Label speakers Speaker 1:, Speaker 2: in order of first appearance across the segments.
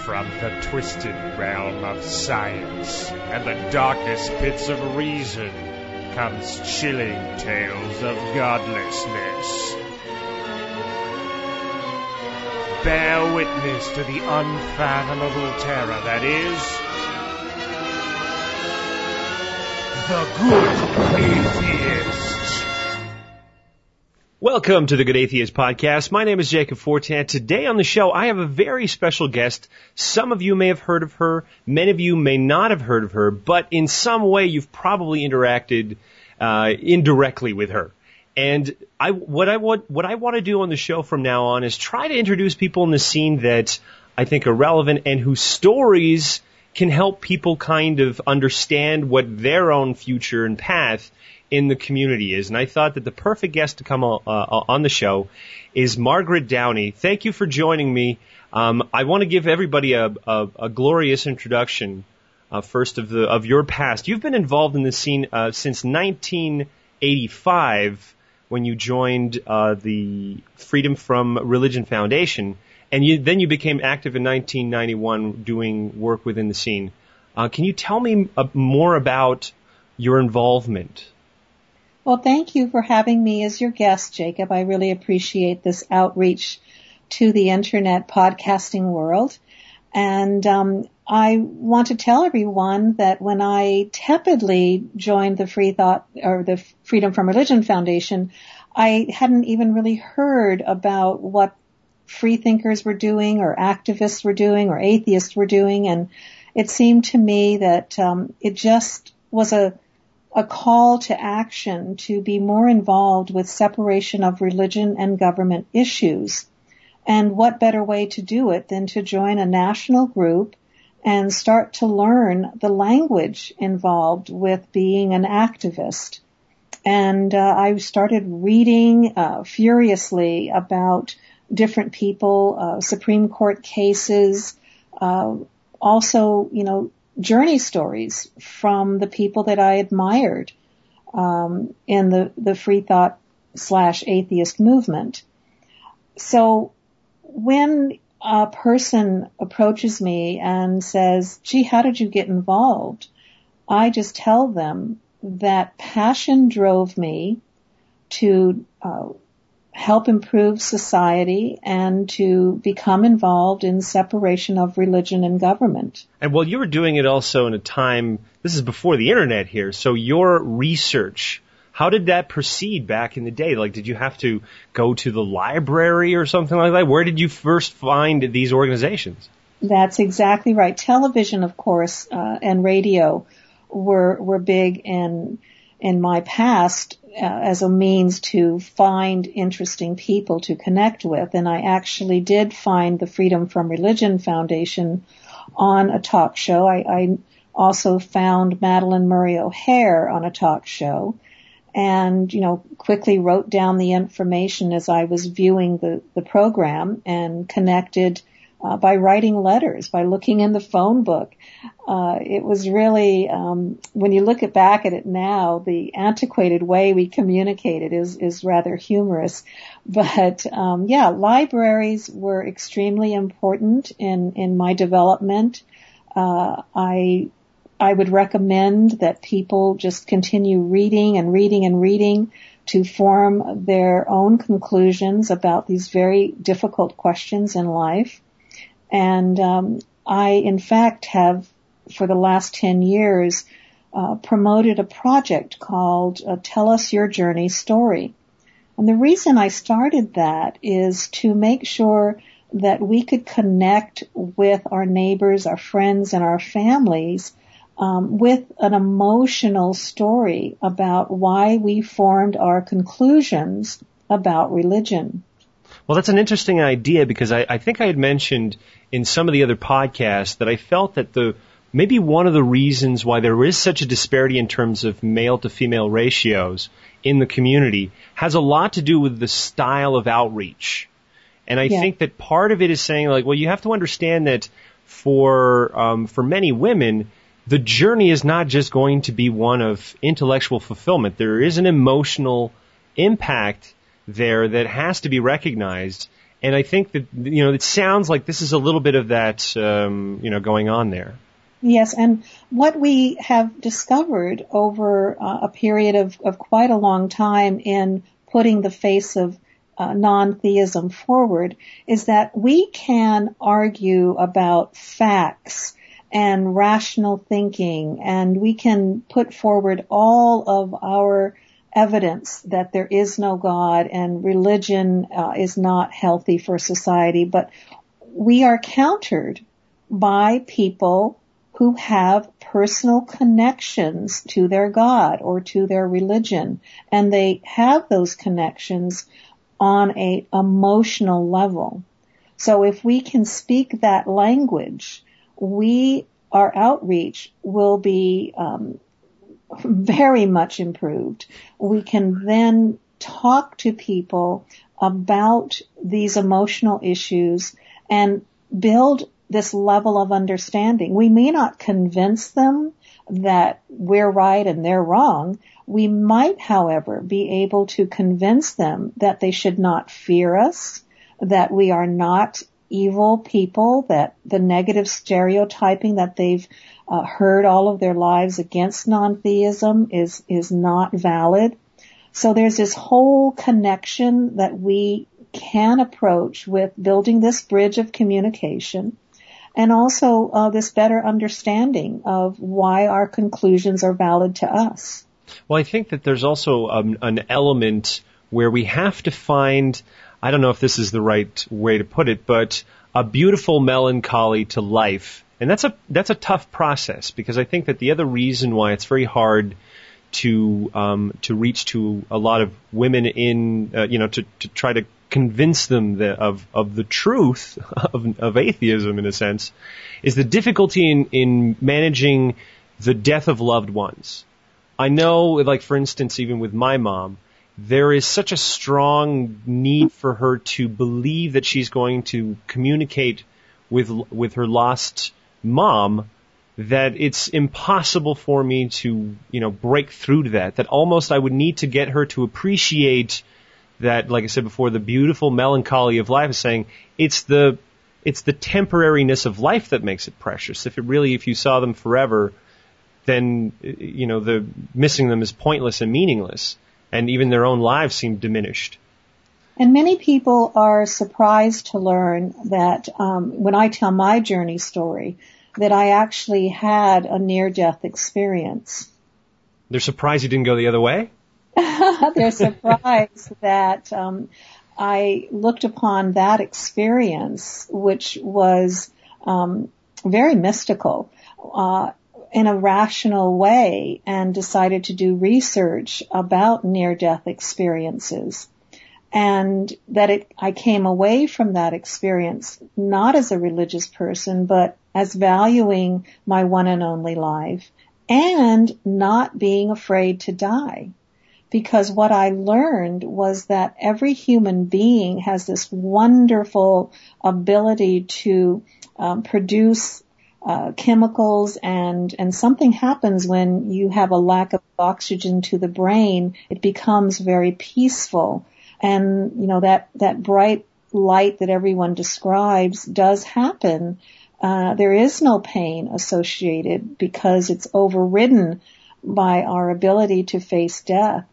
Speaker 1: From the twisted realm of science and the darkest pits of reason comes chilling tales of godlessness. Bear witness to the unfathomable terror that is the Good Atheist.
Speaker 2: Welcome to the Good Atheist Podcast. My name is Jacob Fortan. Today on the show, I have a very special guest. Some of you may have heard of her. Many of you may not have heard of her, but in some way you've probably interacted indirectly with her. And what I want to do on the show from now on is try to introduce people in the scene that I think are relevant and whose stories can help people kind of understand what their own future and path in the community is. And I thought that the perfect guest to come on the show is Margaret Downey. Thank you for joining me. I want to give everybody a glorious introduction first of your past. You've been involved in the scene since 1985 when you joined the Freedom from Religion Foundation, and then you became active in 1991 doing work within the scene. Can you tell me more about your involvement?
Speaker 3: Well, thank you for having me as your guest, Jacob. I really appreciate this outreach to the internet podcasting world. And I want to tell everyone that when I tepidly joined the the Freedom from Religion Foundation, I hadn't even really heard about what free thinkers were doing or activists were doing or atheists were doing. And it seemed to me that it just was a call to action to be more involved with separation of religion and government issues. And what better way to do it than to join a national group and start to learn the language involved with being an activist. And I started reading furiously about different people, Supreme Court cases, also, journey stories from the people that I admired in the free thought / atheist movement. So when a person approaches me and says, gee, how did you get involved? I just tell them that passion drove me to help improve society and to become involved in separation of religion and government.
Speaker 2: And well, you were doing it also in a time, this is before the internet here, so your research, how did that proceed back in the day? Like, did you have to go to the library or something like that? Where did you first find these organizations?
Speaker 3: That's exactly right. Television, of course, and radio were big in my past as a means to find interesting people to connect with. And I actually did find the Freedom from Religion Foundation on a talk show. I also found Madalyn Murray O'Hair on a talk show and, quickly wrote down the information as I was viewing the program and connected by writing letters, by looking in the phone book. It was really, when you look back at it now, the antiquated way we communicated is rather humorous. But, libraries were extremely important in my development. I would recommend that people just continue reading and reading and reading to form their own conclusions about these very difficult questions in life. And I, in fact, have, for the last 10 years, promoted a project called Tell Us Your Journey Story. And the reason I started that is to make sure that we could connect with our neighbors, our friends, and our families with an emotional story about why we formed our conclusions about religion.
Speaker 2: Well, that's an interesting idea because I think I had mentioned in some of the other podcasts that I felt that maybe one of the reasons why there is such a disparity in terms of male to female ratios in the community has a lot to do with the style of outreach. And I think that part of it is saying, like, well, you have to understand that for many women, the journey is not just going to be one of intellectual fulfillment. There is an emotional impact there that has to be recognized. And I think that, it sounds like this is a little bit of that, going on there.
Speaker 3: Yes, and what we have discovered over a period of quite a long time in putting the face of non-theism forward is that we can argue about facts and rational thinking, and we can put forward all of our evidence that there is no God and religion is not healthy for society, but we are countered by people who have personal connections to their God or to their religion, and they have those connections on a emotional level. So if we can speak that language, our outreach will be very much improved. We can then talk to people about these emotional issues and build this level of understanding. We may not convince them that we're right and they're wrong. We might, however, be able to convince them that they should not fear us, that we are not evil people, that the negative stereotyping that they've heard all of their lives against non-theism is not valid. So there's this whole connection that we can approach with building this bridge of communication, and also this better understanding of why our conclusions are valid to us.
Speaker 2: Well, I think that there's also an element where we have to find, I don't know if this is the right way to put it, but a beautiful melancholy to life. And that's a tough process, because I think that the other reason why it's very hard to reach to a lot of women to try to convince them of the truth of atheism, in a sense, is the difficulty in managing the death of loved ones. I know, like, for instance, even with my mom, there is such a strong need for her to believe that she's going to communicate with her lost mom, that it's impossible for me to, break through to that almost I would need to get her to appreciate that, like I said before, the beautiful melancholy of life is saying it's the temporariness of life that makes it precious. If you saw them forever, then, the missing them is pointless and meaningless, and even their own lives seem diminished.
Speaker 3: And many people are surprised to learn that when I tell my journey story, that I actually had a near-death experience.
Speaker 2: They're surprised you didn't go the other way?
Speaker 3: They're surprised that I looked upon that experience, which was very mystical, in a rational way, and decided to do research about near-death experiences. And that I came away from that experience not as a religious person, but as valuing my one and only life and not being afraid to die. Because what I learned was that every human being has this wonderful ability to produce chemicals, and something happens when you have a lack of oxygen to the brain. It becomes very peaceful. And, that bright light that everyone describes does happen. There is no pain associated because it's overridden by our ability to face death.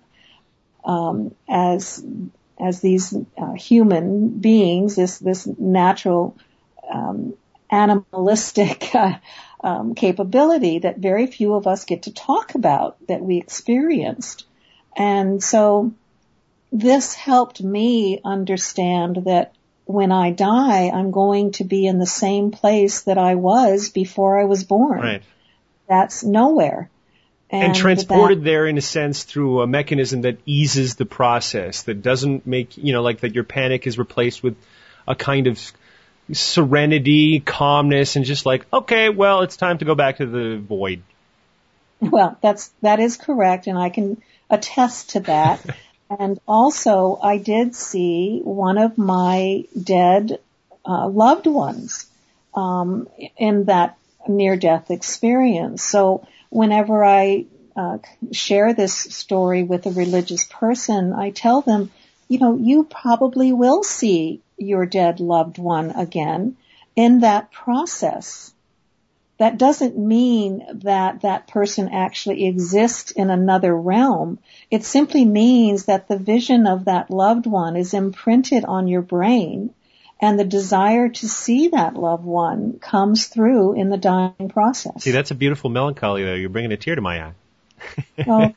Speaker 3: As these human beings, this natural animalistic capability that very few of us get to talk about, that we experienced. And so this helped me understand that when I die, I'm going to be in the same place that I was before I was born.
Speaker 2: Right.
Speaker 3: That's nowhere.
Speaker 2: And transported there, in a sense, through a mechanism that eases the process, that doesn't make, like that your panic is replaced with a kind of serenity, calmness, and just like, okay, well, it's time to go back to the void.
Speaker 3: Well, that is correct, and I can attest to that. And also, I did see one of my dead loved ones in that near-death experience. So whenever I share this story with a religious person, I tell them, you probably will see your dead loved one again. In that process, that doesn't mean that that person actually exists in another realm. It simply means that the vision of that loved one is imprinted on your brain, and the desire to see that loved one comes through in the dying process.
Speaker 2: See, that's a beautiful melancholy, though. You're bringing a tear to my eye.
Speaker 3: Well,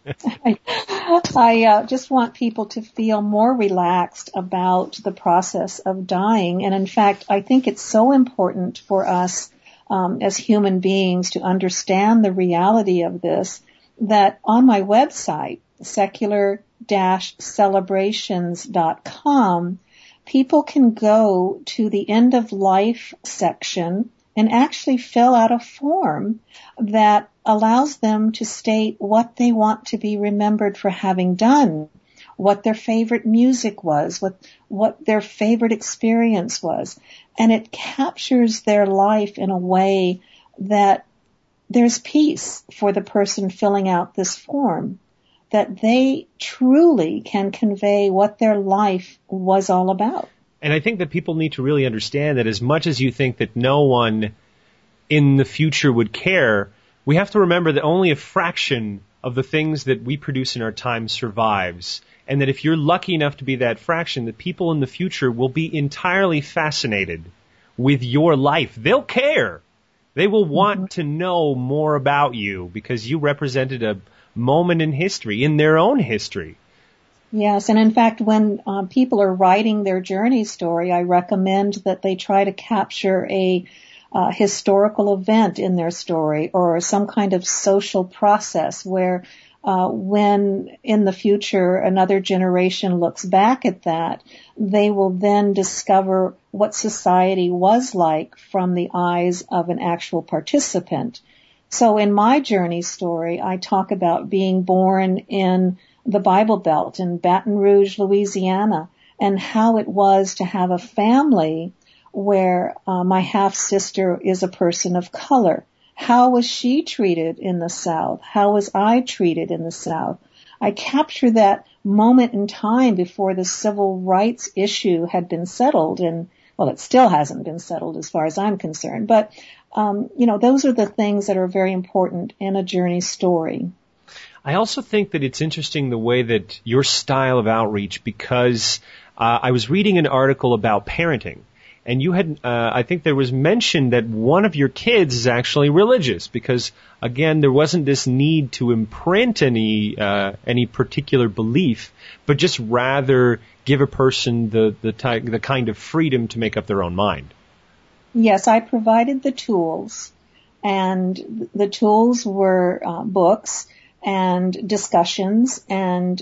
Speaker 3: I just want people to feel more relaxed about the process of dying. And in fact, I think it's so important for us as human beings to understand the reality of this, that on my website, secular-celebrations.com, people can go to the end of life section and actually fill out a form that allows them to state what they want to be remembered for having done, what their favorite music was, what their favorite experience was. And it captures their life in a way that there's peace for the person filling out this form, that they truly can convey what their life was all about.
Speaker 2: And I think that people need to really understand that as much as you think that no one in the future would care, we have to remember that only a fraction of the things that we produce in our time survives. And that if you're lucky enough to be that fraction, the people in the future will be entirely fascinated with your life. They'll care. They will want to know more about you because you represented a moment in history, in their own history.
Speaker 3: Yes, and in fact, when people are writing their journey story, I recommend that they try to capture a historical event in their story or some kind of social process where when in the future another generation looks back at that, they will then discover what society was like from the eyes of an actual participant. So in my journey story, I talk about being born in the Bible Belt in Baton Rouge, Louisiana, and how it was to have a family where my half-sister is a person of color. How was she treated in the South? How was I treated in the South? I capture that moment in time before the civil rights issue had been settled, and well, it still hasn't been settled as far as I'm concerned. But those are the things that are very important in a journey story.
Speaker 2: I also think that it's interesting the way that your style of outreach, because I was reading an article about parenting. And you had, I think there was mention that one of your kids is actually religious because, again, there wasn't this need to imprint any particular belief, but just rather give a person the kind of freedom to make up their own mind.
Speaker 3: Yes, I provided the tools, and the tools were books and discussions and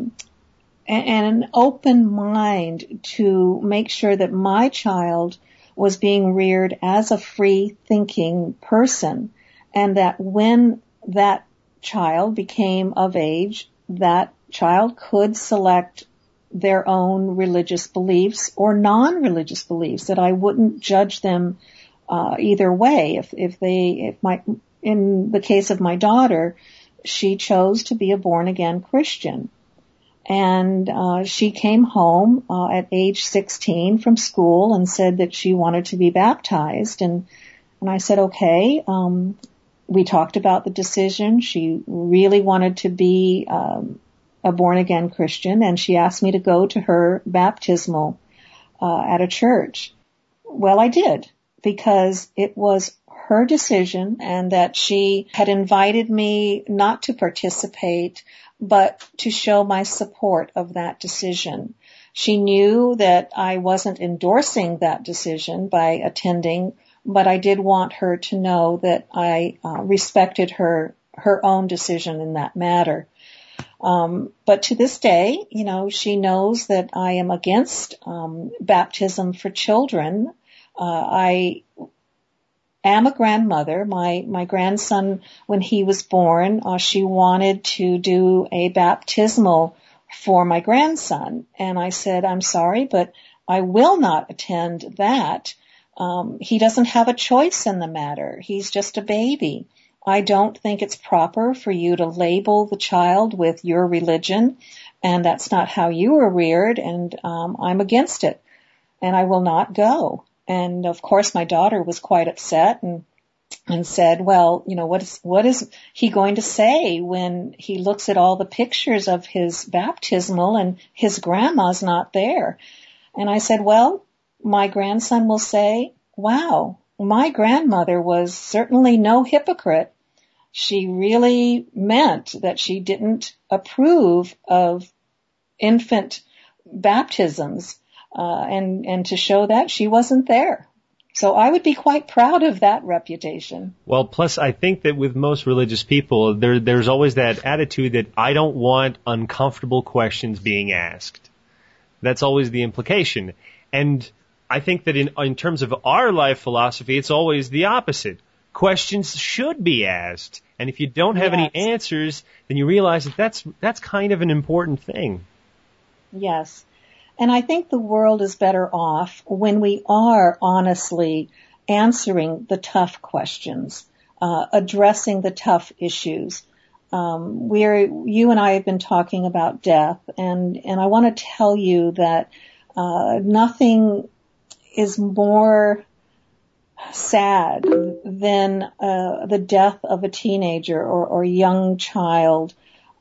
Speaker 3: an open mind to make sure that my child was being reared as a free-thinking person, and that when that child became of age, that child could select their own religious beliefs or non-religious beliefs, that I wouldn't judge them either way. In the case of my daughter, she chose to be a born-again Christian. And she came home at age 16 from school and said that she wanted to be baptized. And I said, okay. We talked about the decision. She really wanted to be a born-again Christian, and she asked me to go to her baptismal at a church. Well, I did, because it was her decision, and that she had invited me not to participate, but to show my support of that decision. She knew that I wasn't endorsing that decision by attending, but I did want her to know that I respected her own decision in that matter. But to this day, she knows that I am against baptism for children. I am a grandmother. My grandson, when he was born, she wanted to do a baptismal for my grandson. And I said, I'm sorry, but I will not attend that. He doesn't have a choice in the matter. He's just a baby. I don't think it's proper for you to label the child with your religion, and that's not how you were reared, and I'm against it. I will not go. And of course my daughter was quite upset and said, well, what is he going to say when he looks at all the pictures of his baptismal and his grandma's not there? And I said, well, my grandson will say, wow, my grandmother was certainly no hypocrite. She really meant that she didn't approve of infant baptisms, and to show that she wasn't there. So I would be quite proud of that reputation.
Speaker 2: Well, plus I think that with most religious people, there's always that attitude that I don't want uncomfortable questions being asked. That's always the implication. And I think that in terms of our life philosophy, it's always the opposite. Questions should be asked. And if you don't have any answers, then you realize that that's kind of an important thing.
Speaker 3: Yes. And I think the world is better off when we are honestly answering the tough questions, addressing the tough issues. You and I have been talking about death, and I want to tell you that nothing is more sad than the death of a teenager or young child.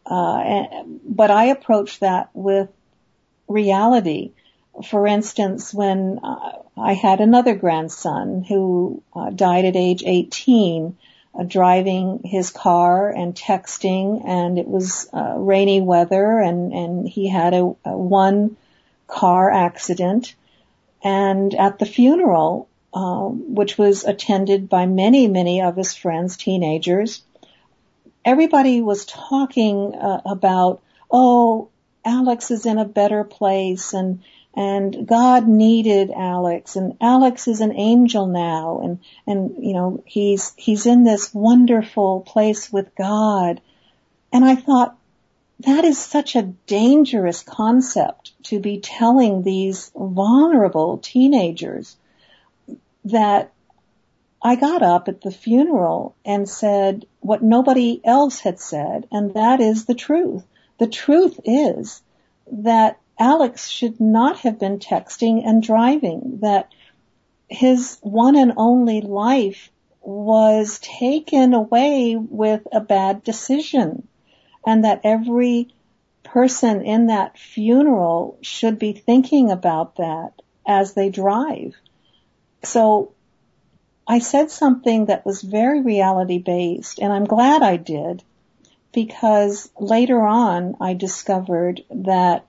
Speaker 3: But I approach that with reality. For instance, when I had another grandson who died at age 18, driving his car and texting, and it was rainy weather, and he had a one car accident. And at the funeral, which was attended by many, many of his friends, teenagers, everybody was talking about, oh, Alex is in a better place, and God needed Alex, and Alex is an angel now, and he's in this wonderful place with God. And I thought, that is such a dangerous concept to be telling these vulnerable teenagers, that I got up at the funeral and said what nobody else had said, and that is the truth. The truth is that Alex should not have been texting and driving, that his one and only life was taken away with a bad decision, and that every person in that funeral should be thinking about that as they drive. So I said something that was very reality-based, and I'm glad I did, because later on I discovered that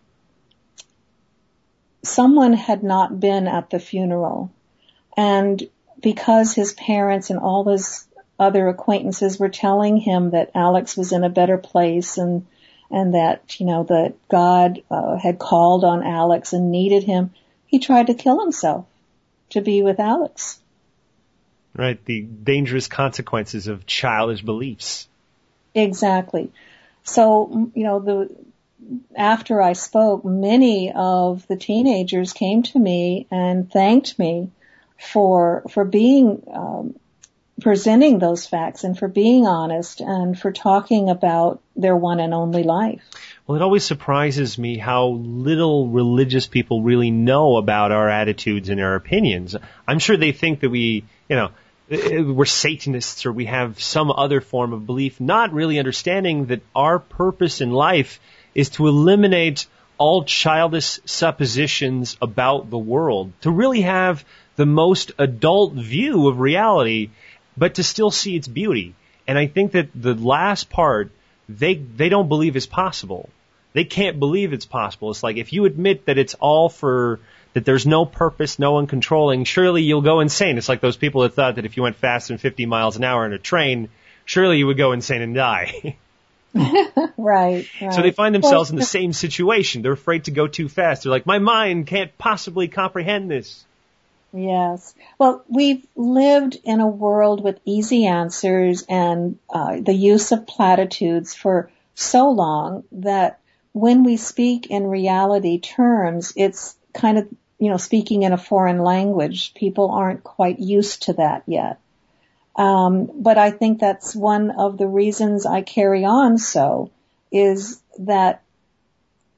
Speaker 3: someone had not been at the funeral, and because his parents and all his other acquaintances were telling him that Alex was in a better place, and that, that God had called on Alex and needed him, he tried to kill himself to be with Alex.
Speaker 2: Right, the dangerous consequences of childish beliefs.
Speaker 3: Exactly. So, after I spoke, many of the teenagers came to me and thanked me for being, presenting those facts, and for being honest, and for talking about their one and only life.
Speaker 2: Well, it always surprises me how little religious people really know about our attitudes and our opinions. I'm sure they think that we're Satanists, or we have some other form of belief, not really understanding that our purpose in life is to eliminate all childish suppositions about the world, to really have the most adult view of reality, but to still see its beauty. And I think that the last part, they don't believe is possible. They can't believe it's possible. It's like, if you admit that it's all that there's no purpose, no one controlling, surely you'll go insane. It's like those people that thought that if you went faster than 50 miles an hour in a train, surely you would go insane and die.
Speaker 3: Right.
Speaker 2: So they find themselves in the same situation. They're afraid to go too fast. They're like, my mind can't possibly comprehend this.
Speaker 3: Yes. Well, we've lived in a world with easy answers and the use of platitudes for so long that when we speak in reality terms, it's kind of, speaking in a foreign language. People aren't quite used to that yet. But I think that's one of the reasons I carry on so, is that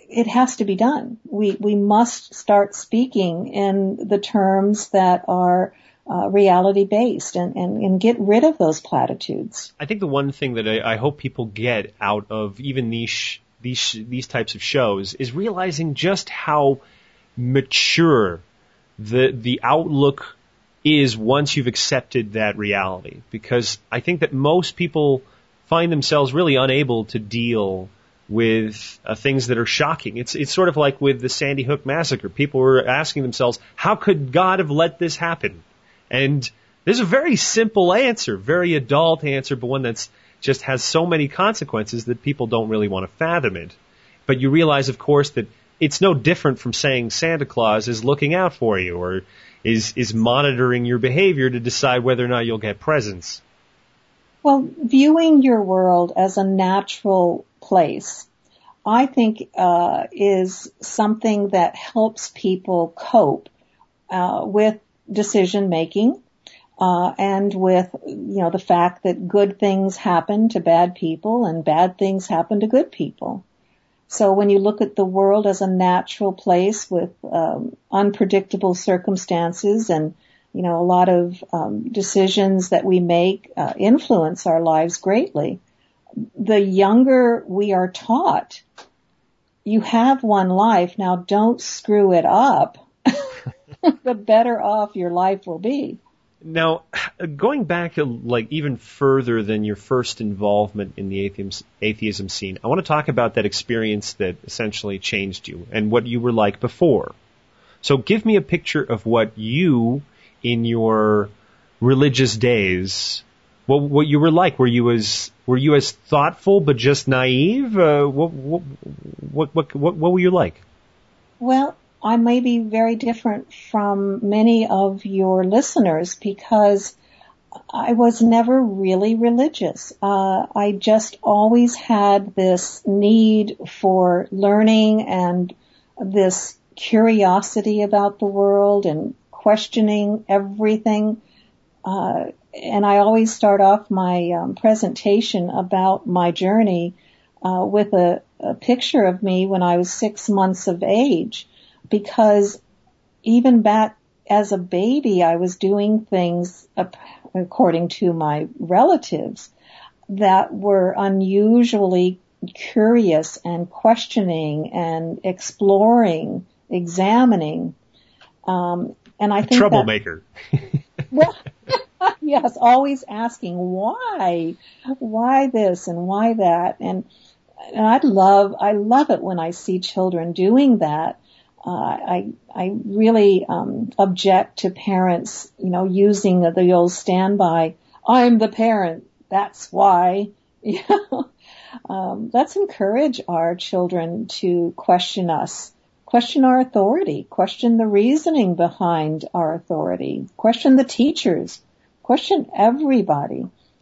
Speaker 3: it has to be done. We must start speaking in the terms that are reality based and get rid of those platitudes.
Speaker 2: I think the one thing that I hope people get out of even these types of shows is realizing just how mature the outlook is once you've accepted that reality. Because I think that most people find themselves really unable to deal with things that are shocking. It's sort of like with the Sandy Hook massacre. People were asking themselves, how could God have let this happen? And there's a very simple answer, very adult answer, but one that's just has so many consequences that people don't really want to fathom it. But you realize, of course, that it's no different from saying Santa Claus is looking out for you or is monitoring your behavior to decide whether or not you'll get presents.
Speaker 3: Well, viewing your world as a natural place, I think, is something that helps people cope with decision making, and with, the fact that good things happen to bad people and bad things happen to good people. So when you look at the world as a natural place with unpredictable circumstances and, a lot of decisions that we make influence our lives greatly, the younger we are taught, you have one life, now don't screw it up, the better off your life will be.
Speaker 2: Now, going back like even further than your first involvement in the atheism scene, I want to talk about that experience that essentially changed you and what you were like before. So give me a picture of what you, in your religious days, what you were like. Were you as thoughtful but just naive? What were you like?
Speaker 3: Well, I may be very different from many of your listeners because I was never really religious. I just always had this need for learning and this curiosity about the world and questioning everything. And I always start off my presentation about my journey with a picture of me when I was 6 months of age. Because even back as a baby, I was doing things, according to my relatives, that were unusually curious and questioning and exploring, examining. And I think
Speaker 2: troublemaker.
Speaker 3: Well, yes, always asking why this and why that, and I love it when I see children doing that. I really object to parents, using the old standby. I'm the parent. That's why. Let's encourage our children to question us, question our authority, question the reasoning behind our authority, question the teachers, question everybody.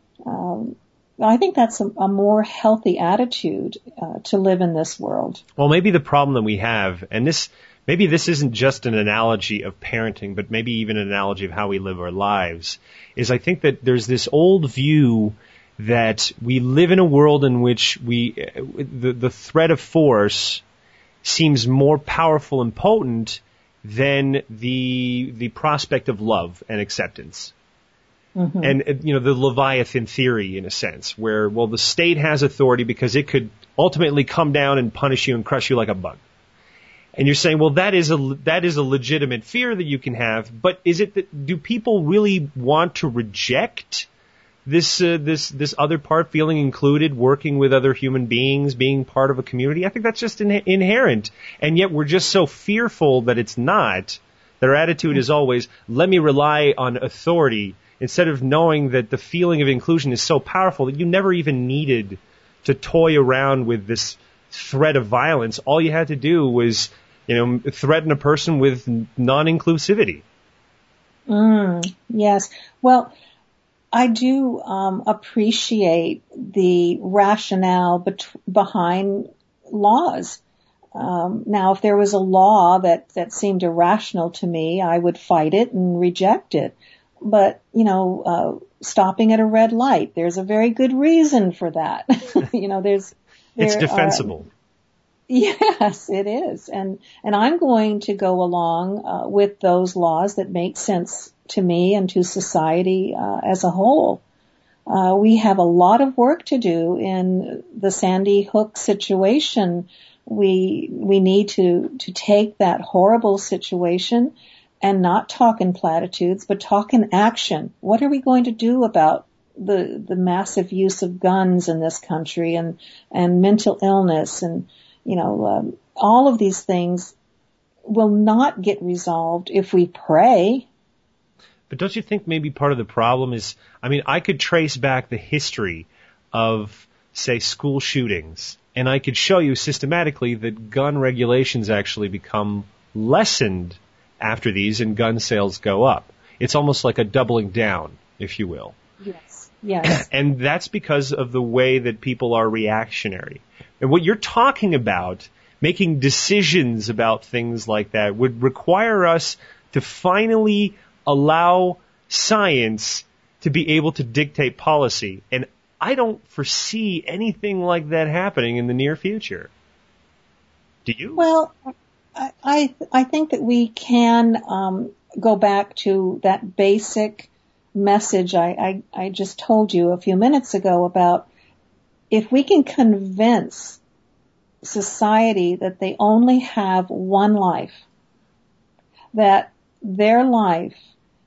Speaker 3: I think that's a more healthy attitude to live in this world.
Speaker 2: Well, maybe the problem that we have, and maybe this isn't just an analogy of parenting, but maybe even an analogy of how we live our lives, is I think that there's this old view that we live in a world in which the threat of force seems more powerful and potent than the prospect of love and acceptance. Mm-hmm. And, the Leviathan theory, in a sense, where, well, the state has authority because it could ultimately come down and punish you and crush you like a bug. And you're saying, well, that is a legitimate fear that you can have, but is it that, do people really want to reject this other part, feeling included, working with other human beings, being part of a community? I think that's just inherent. And yet we're just so fearful that it's not. Their attitude is always, let me rely on authority, instead of knowing that the feeling of inclusion is so powerful that you never even needed to toy around with this threat of violence. All you had to do was, threaten a person with non-inclusivity.
Speaker 3: Yes. Well, I do appreciate the rationale behind laws. Now, if there was a law that seemed irrational to me, I would fight it and reject it. But, stopping at a red light, there's a very good reason for that.
Speaker 2: It's defensible.
Speaker 3: Yes, it is. And I'm going to go along with those laws that make sense to me and to society as a whole. We have a lot of work to do in the Sandy Hook situation. We need to take that horrible situation and not talk in platitudes, but talk in action. What are we going to do about the massive use of guns in this country and mental illness and, all of these things will not get resolved if we pray.
Speaker 2: But don't you think maybe part of the problem is, I could trace back the history of, say, school shootings, and I could show you systematically that gun regulations actually become lessened after these and gun sales go up. It's almost like a doubling down, if you will.
Speaker 3: Yes.
Speaker 2: And that's because of the way that people are reactionary. And what you're talking about, making decisions about things like that, would require us to finally allow science to be able to dictate policy. And I don't foresee anything like that happening in the near future. Do you?
Speaker 3: Well, I think that we can go back to that basic message I just told you a few minutes ago about if we can convince society that they only have one life, that their life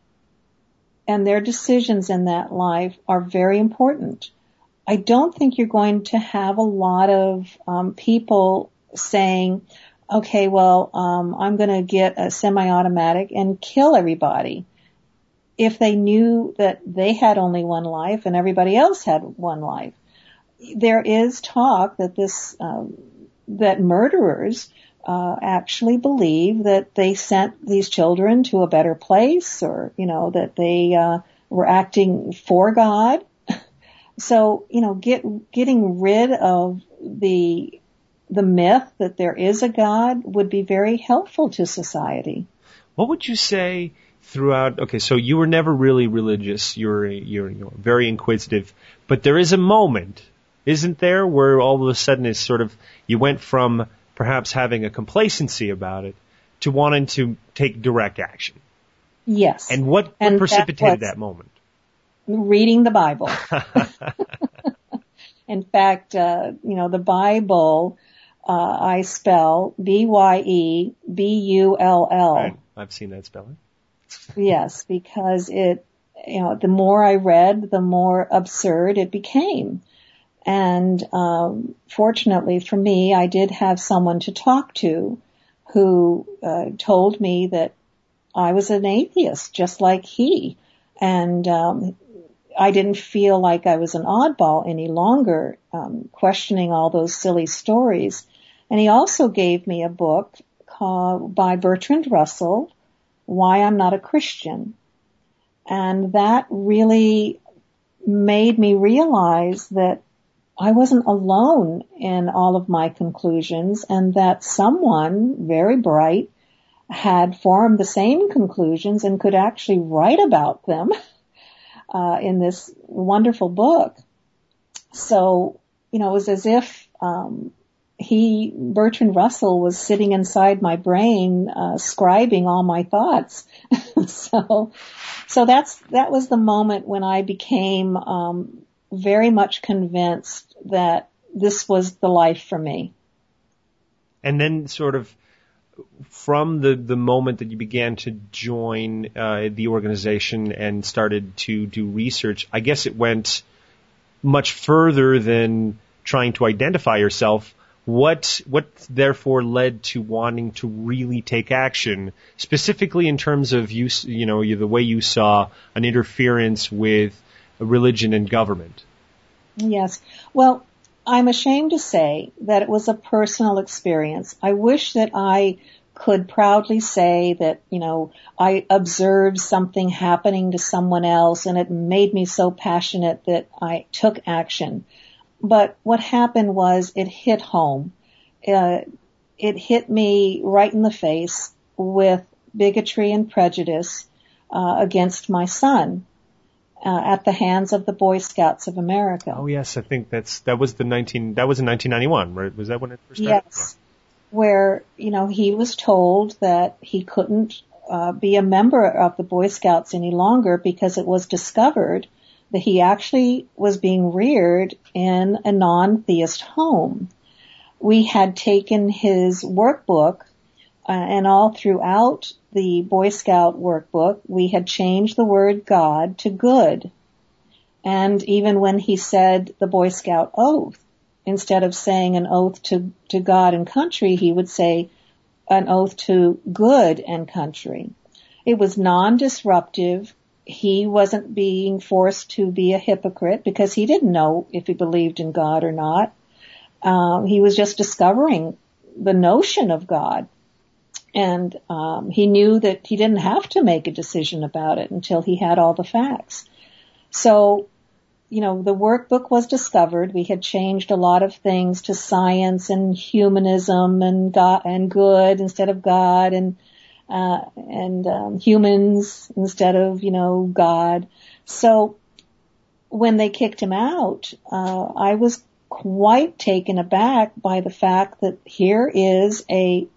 Speaker 3: and their decisions in that life are very important. I don't think you're going to have a lot of people saying, okay, well, I'm going to get a semi-automatic and kill everybody. If they knew that they had only one life and everybody else had one life. There is talk that that murderers actually believe that they sent these children to a better place, or that they were acting for God. So getting rid of the myth that there is a God would be very helpful to society.
Speaker 2: What would you say throughout? Okay, so you were never really religious. You're very inquisitive, but there is a moment, isn't there, where all of a sudden it's sort of, you went from perhaps having a complacency about it to wanting to take direct action.
Speaker 3: Yes.
Speaker 2: And what precipitated that moment?
Speaker 3: Reading the Bible. In fact, the Bible, I spell Byebul.
Speaker 2: Right. I've seen that spelling.
Speaker 3: Yes, because the more I read, the more absurd it became. And fortunately for me, I did have someone to talk to who told me that I was an atheist, just like he. And I didn't feel like I was an oddball any longer, questioning all those silly stories. And he also gave me a book by Bertrand Russell, Why I'm Not a Christian. And that really made me realize that I wasn't alone in all of my conclusions, and that someone very bright had formed the same conclusions and could actually write about them in this wonderful book. So, it was as if Bertrand Russell was sitting inside my brain, scribing all my thoughts. So that was the moment when I became very much convinced that this was the life for me.
Speaker 2: And then sort of from the moment that you began to join the organization and started to do research, I guess it went much further than trying to identify yourself. What therefore led to wanting to really take action, specifically in terms of the way you saw an interference with religion and government?
Speaker 3: Yes. Well, I'm ashamed to say that it was a personal experience. I wish that I could proudly say that, I observed something happening to someone else and it made me so passionate that I took action. But what happened was it hit home. It hit me right in the face with bigotry and prejudice against my son. At the hands of the Boy Scouts of America.
Speaker 2: Oh yes, I think that was in 1991, right? Was that when it first started?
Speaker 3: Yes. where, he was told that he couldn't be a member of the Boy Scouts any longer because it was discovered that he actually was being reared in a non-theist home. We had taken his workbook, and all throughout the Boy Scout workbook, we had changed the word God to good. And even when he said the Boy Scout oath, instead of saying an oath to God and country, he would say an oath to good and country. It was non-disruptive. He wasn't being forced to be a hypocrite because he didn't know if he believed in God or not. He was just discovering the notion of God. And he knew that he didn't have to make a decision about it until he had all the facts. So, the workbook was discovered. We had changed a lot of things to science and humanism and God and good instead of God, and humans instead of, God. So when they kicked him out, I was quite taken aback by the fact that here is an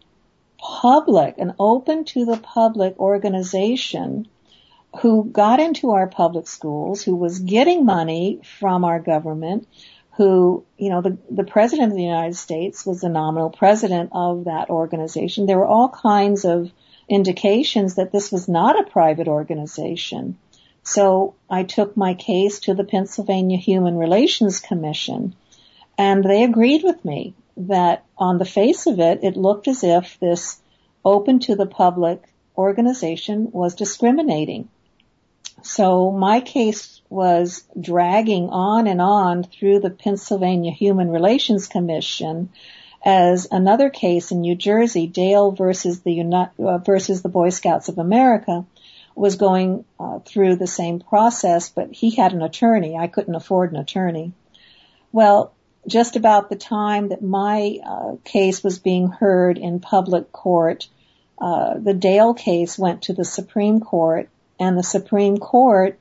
Speaker 3: open to the public organization who got into our public schools, who was getting money from our government, who, the President of the United States was the nominal president of that organization. There were all kinds of indications that this was not a private organization. So I took my case to the Pennsylvania Human Relations Commission, and they agreed with me that on the face of it, it looked as if this open to the public organization was discriminating. So my case was dragging on and on through the Pennsylvania Human Relations Commission as another case in New Jersey, Dale versus the Boy Scouts of America, was going through the same process, but he had an attorney. I couldn't afford an attorney. Well, just about the time that my case was being heard in public court, the Dale case went to the Supreme Court, and the Supreme Court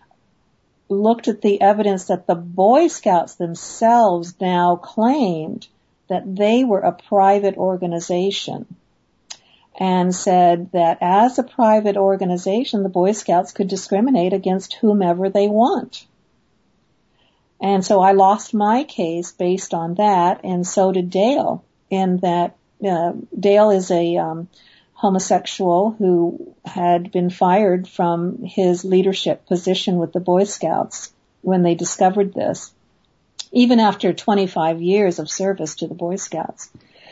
Speaker 3: looked at the evidence that the Boy Scouts themselves now claimed that they were a private organization, and said that as a private organization, the Boy Scouts could discriminate against whomever they want. And so I lost my case based on that, and so did Dale, in that Dale is a homosexual who had been fired from his leadership position with the Boy Scouts when they discovered this, even after 25 years of service to the Boy Scouts.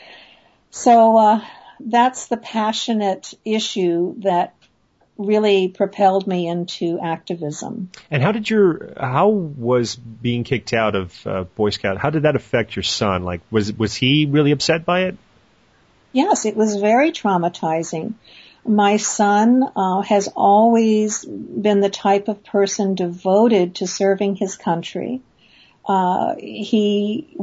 Speaker 3: So that's the passionate issue that really propelled me into activism.
Speaker 2: And how was being kicked out of Boy Scout, how did that affect your son? Like, was he really upset by it?
Speaker 3: Yes, it was very traumatizing. My son has always been the type of person devoted to serving his country. He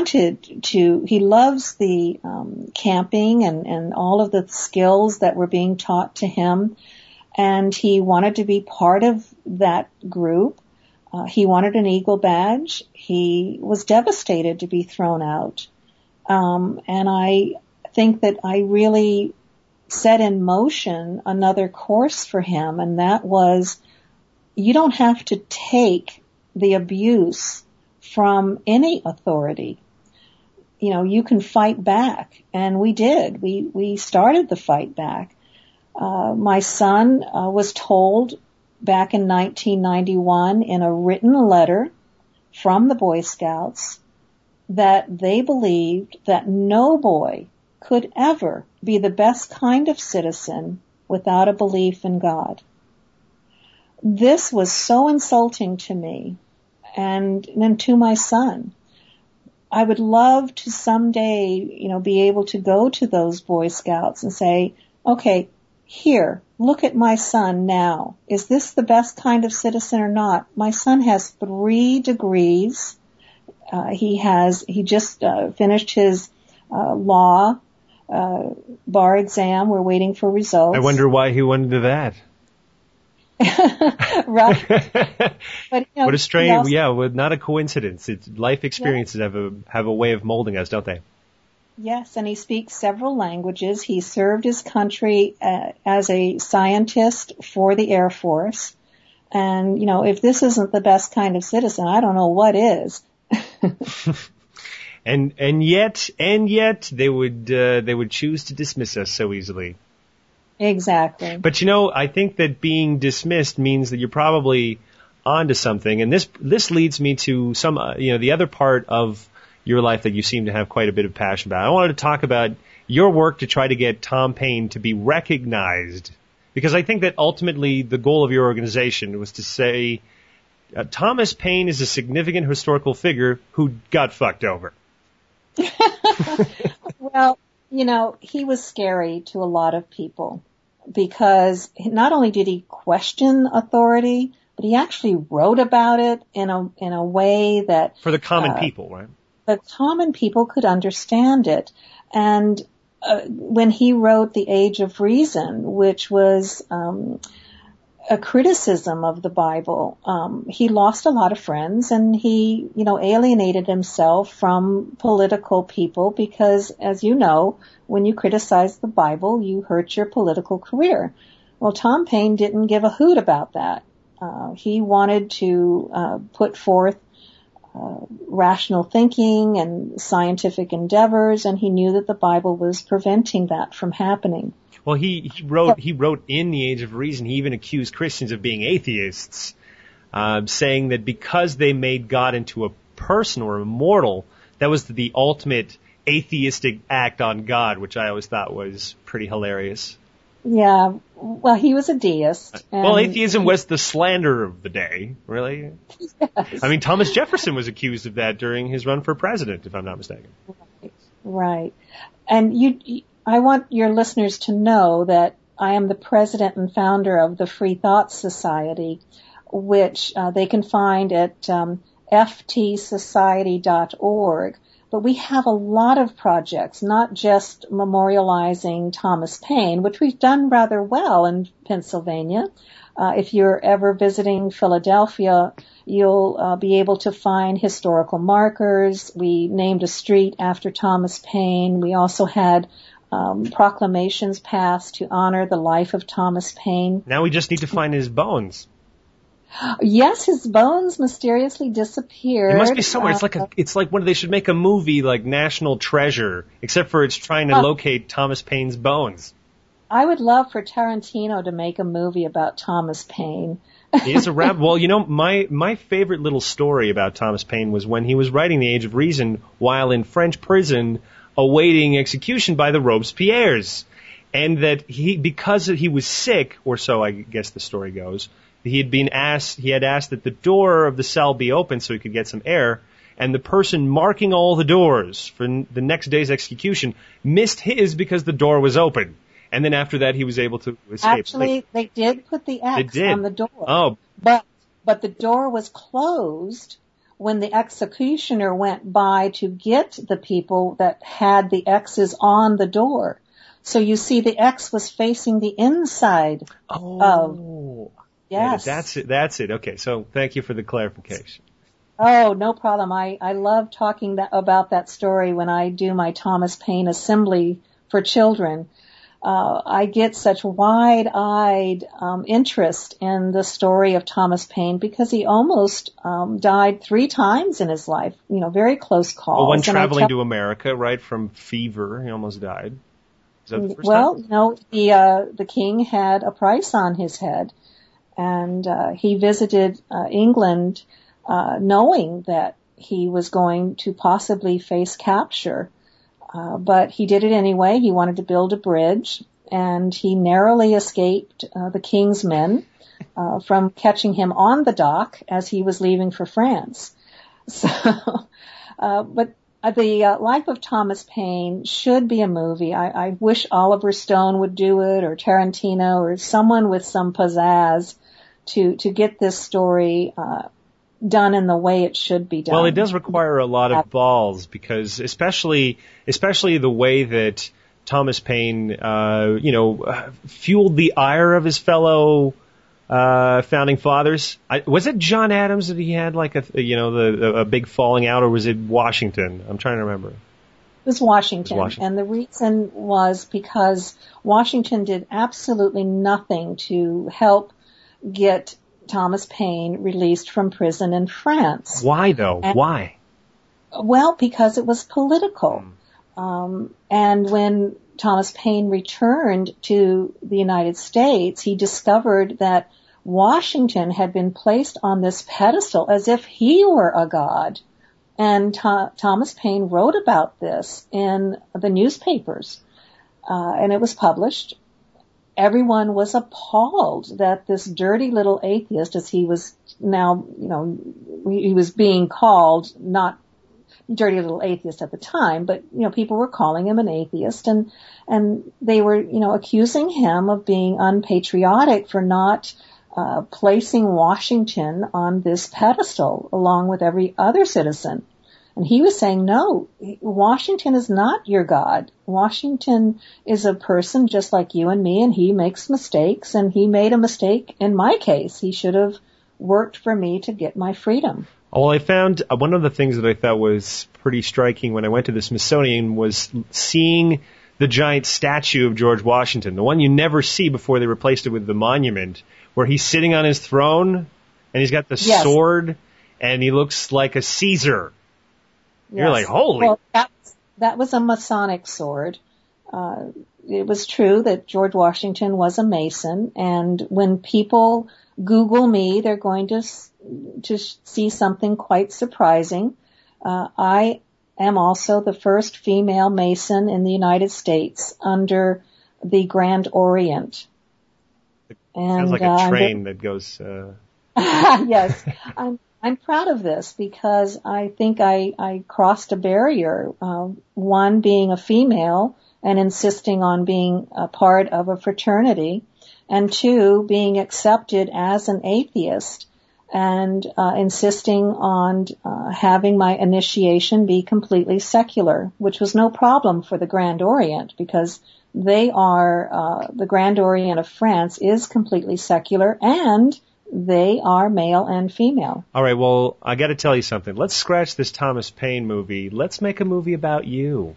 Speaker 3: loves the camping and all of the skills that were being taught to him, and he wanted to be part of that group. He wanted an Eagle badge. He was devastated to be thrown out. And I think that I really set in motion another course for him, and that was, you don't have to take the abuse from any authority. You can fight back, and we did. We started the fight back. My son was told back in 1991 in a written letter from the Boy Scouts that they believed that no boy could ever be the best kind of citizen without a belief in God. This was so insulting to me and to my son. I would love to someday, be able to go to those Boy Scouts and say, okay, here, look at my son now. Is this the best kind of citizen or not? My son has 3 degrees. He just finished his law bar exam. We're waiting for results.
Speaker 2: I wonder why he went into that.
Speaker 3: Right. But,
Speaker 2: what a strange, not a coincidence. It's life experiences have a way of molding us, don't they?
Speaker 3: Yes, and he speaks several languages. He served his country as a scientist for the Air Force. And, if this isn't the best kind of citizen, I don't know what is.
Speaker 2: And yet they would choose to dismiss us so easily.
Speaker 3: Exactly.
Speaker 2: But I think that being dismissed means that you're probably onto something. And this leads me to some, the other part of your life that you seem to have quite a bit of passion about. I wanted to talk about your work to try to get Tom Paine to be recognized, because I think that ultimately the goal of your organization was to say Thomas Paine is a significant historical figure who got fucked over.
Speaker 3: Well, he was scary to a lot of people because not only did he question authority, but he actually wrote about it in a way that
Speaker 2: for the common people, right?
Speaker 3: The common people could understand it. And when he wrote The Age of Reason, which was a criticism of the Bible, he lost a lot of friends, and he, alienated himself from political people because, as you know, when you criticize the Bible, you hurt your political career. Well, Tom Paine didn't give a hoot about that. He wanted to put forth rational thinking and scientific endeavors, and he knew that the Bible was preventing that from happening.
Speaker 2: Well, he wrote in The Age of Reason, he even accused Christians of being atheists, saying that because they made God into a person or immortal, that was the ultimate atheistic act on God, which I always thought was pretty hilarious.
Speaker 3: Yeah, well, he was a deist.
Speaker 2: Well, atheism was the slander of the day, really.
Speaker 3: Yes.
Speaker 2: I mean, Thomas Jefferson was accused of that during his run for president, if I'm not mistaken.
Speaker 3: Right. And I want your listeners to know that I am the president and founder of the Free Thought Society, which they can find at ftsociety.org. But we have a lot of projects, not just memorializing Thomas Paine, which we've done rather well in Pennsylvania. If you're ever visiting Philadelphia, you'll be able to find historical markers. We named a street after Thomas Paine. We also had proclamations passed to honor the life of Thomas Paine.
Speaker 2: Now we just need to find his bones.
Speaker 3: Yes, his bones mysteriously disappeared.
Speaker 2: It must be somewhere. It's like when they should make a movie like National Treasure, except for it's trying to locate Thomas Paine's bones.
Speaker 3: I would love for Tarantino to make a movie about Thomas Paine.
Speaker 2: He is a rap. Well, my favorite little story about Thomas Paine was when he was writing The Age of Reason while in French prison awaiting execution by the Robespierres. And that because he was sick, or so I guess the story goes, he had asked that the door of the cell be open so he could get some air, and the person marking all the doors for the next day's execution missed his because the door was open. And then after that, he was able to escape.
Speaker 3: Actually, they did put the X on the door.
Speaker 2: Oh.
Speaker 3: But the door was closed when the executioner went by to get the people that had the X's on the door. So you see the X was facing the inside of... Yes.
Speaker 2: That's it. Okay, so thank you for the clarification.
Speaker 3: Oh, no problem. I love talking about that story when I do my Thomas Paine assembly for children. I get such wide-eyed interest in the story of Thomas Paine because he almost died 3 times in his life. Very close calls.
Speaker 2: Well, when traveling to America, right, from fever, he almost died. Is that the first time?
Speaker 3: The king had a price on his head. And he visited England knowing that he was going to possibly face capture. But he did it anyway. He wanted to build a bridge, and he narrowly escaped the king's men from catching him on the dock as he was leaving for France. So, but the life of Thomas Paine should be a movie. I wish Oliver Stone would do it, or Tarantino, or someone with some pizzazz to get this story done in the way it should be done.
Speaker 2: Well, it does require a lot of balls, because especially the way that Thomas Paine, fueled the ire of his fellow founding fathers. Was it John Adams that he had like a big falling out, or was it Washington? I'm trying to remember.
Speaker 3: was Washington.
Speaker 2: It was Washington.
Speaker 3: And the reason was because Washington did absolutely nothing to help get Thomas Paine released from prison in France.
Speaker 2: Why, though? Why?
Speaker 3: Well, because it was political. And when Thomas Paine returned to the United States, he discovered that Washington had been placed on this pedestal as if he were a god. And Thomas Paine wrote about this in the newspapers, and it was published. Everyone was appalled that this dirty little atheist, as he was now, he was being called, not dirty little atheist at the time, but, people were calling him an atheist, and they were, accusing him of being unpatriotic for not placing Washington on this pedestal along with every other citizen. And he was saying, no, Washington is not your God. Washington is a person just like you and me, and he makes mistakes, and he made a mistake in my case. He should have worked for me to get my freedom.
Speaker 2: Well, I found one of the things that I thought was pretty striking when I went to the Smithsonian was seeing the giant statue of George Washington, the one you never see before they replaced it with the monument, where he's sitting on his throne, and he's got the sword, and he looks like a Caesar. Yes. You're like, holy.
Speaker 3: Well, that was a Masonic sword. It was true that George Washington was a Mason, and when people Google me, they're going to see something quite surprising. I am also the first female Mason in the United States under the Grand Orient.
Speaker 2: Sounds like a train that goes...
Speaker 3: Yes. I'm proud of this because I think I crossed a barrier, one being a female and insisting on being a part of a fraternity, and two, being accepted as an atheist and insisting on having my initiation be completely secular, which was no problem for the Grand Orient because they are, the Grand Orient of France is completely secular, and they are male and female.
Speaker 2: All right, well, I got to tell you something. Let's scratch this Thomas Paine movie. Let's make a movie about you.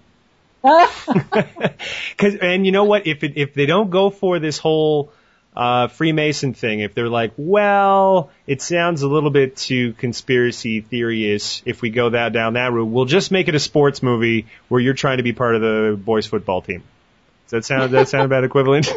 Speaker 2: And you know what? If they don't go for this whole Freemason thing, if they're like, well, it sounds a little bit too conspiracy theory-ish if we go down that route, we'll just make it a sports movie where you're trying to be part of the boys' football team. Does that sound about equivalent?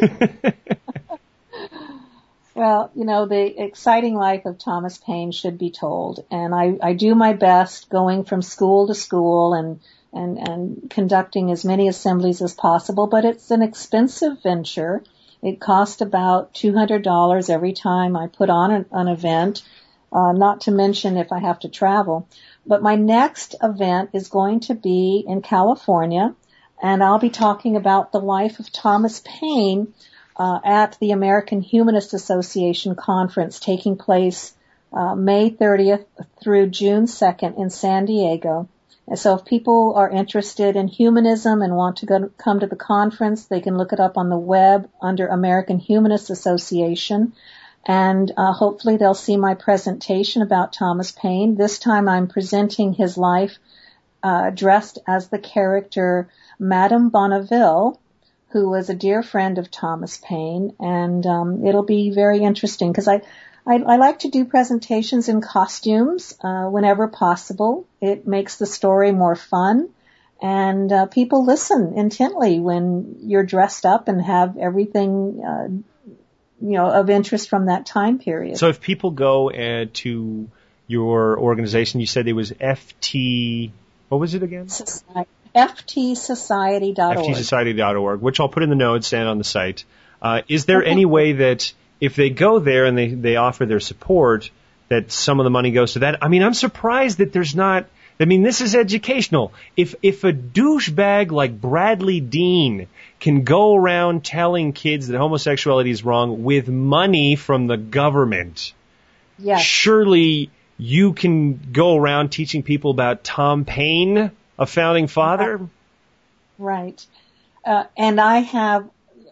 Speaker 3: Well, the exciting life of Thomas Paine should be told. And I do my best going from school to school and conducting as many assemblies as possible, but it's an expensive venture. It costs about $200 every time I put on an event, not to mention if I have to travel. But my next event is going to be in California, and I'll be talking about the life of Thomas Paine at the American Humanist Association conference taking place May 30th through June 2nd in San Diego. And so if people are interested in humanism and want to come to the conference, they can look it up on the web under American Humanist Association. And hopefully they'll see my presentation about Thomas Paine. This time I'm presenting his life dressed as the character Madame Bonneville, who was a dear friend of Thomas Paine, and it'll be very interesting because I like to do presentations in costumes whenever possible. It makes the story more fun, and people listen intently when you're dressed up and have everything of interest from that time period.
Speaker 2: So if people go to your organization, you said it was FT, what was it again?
Speaker 3: FTSociety.org.
Speaker 2: FTSociety.org, which I'll put in the notes and on the site. Is there any way that if they go there and they offer their support, that some of the money goes to that? I mean, I'm surprised that there's not. I mean, this is educational. If a douchebag like Bradley Dean can go around telling kids that homosexuality is wrong with money from the government,
Speaker 3: yes,
Speaker 2: surely you can go around teaching people about Tom Paine, a founding father?
Speaker 3: Right. And I have